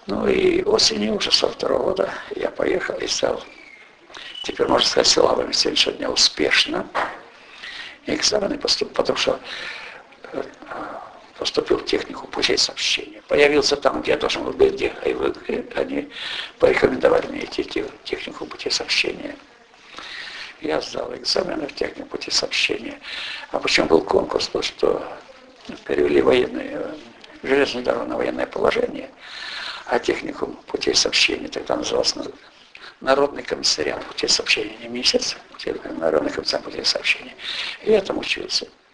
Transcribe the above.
Ну и осенью уже 42 года я поехал и стал, теперь можно сказать, силовым сегодняшнего дня успешно. И экзамены поступил, потому что поступил в технику путей сообщения. Появился там, где я должен был быть, где они порекомендовали мне идти в технику путей сообщения. Я сдал экзамены в технику путей сообщения. А почему был конкурс? То, что перевели железную дорогу на военное положение, а техникум путей сообщения тогда назывался Народный комиссариат путей сообщения, не министерство, Народный комиссариат путей сообщения. И я там учился.